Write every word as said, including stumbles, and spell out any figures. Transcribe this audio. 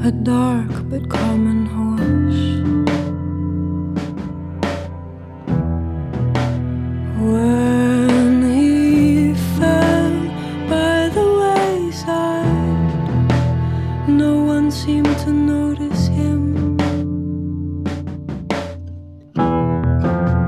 a dark but common horse. When he fell by the wayside, no one seemed to notice him.